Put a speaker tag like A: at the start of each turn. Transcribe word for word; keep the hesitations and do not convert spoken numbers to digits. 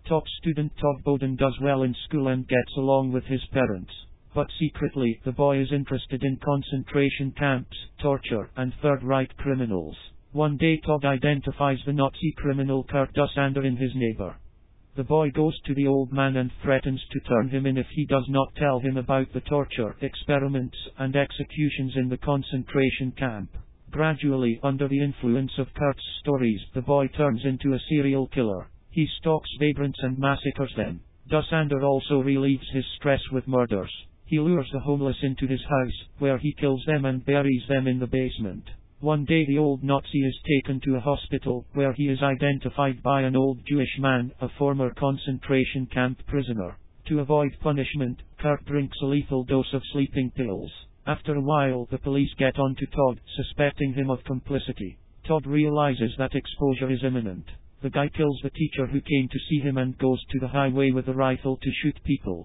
A: Top student Todd Bowden does well in school and gets along with his parents. But secretly, the boy is interested in concentration camps, torture, and Third Reich criminals. One day Todd identifies the Nazi criminal Kurt Dussander in his neighbor. The boy goes to the old man and threatens to turn him in if he does not tell him about the torture, experiments, and executions in the concentration camp. Gradually, under the influence of Kurt's stories, the boy turns into a serial killer. He stalks vagrants and massacres them. Dussander also relieves his stress with murders. He lures the homeless into his house, where he kills them and buries them in the basement. One day the old Nazi is taken to a hospital, where he is identified by an old Jewish man, a former concentration camp prisoner. To avoid punishment, Kurt drinks a lethal dose of sleeping pills. After a while, the police get on to Todd, suspecting him of complicity. Todd realizes that exposure is imminent. The guy kills the teacher who came to see him and goes to the highway with a rifle to shoot people.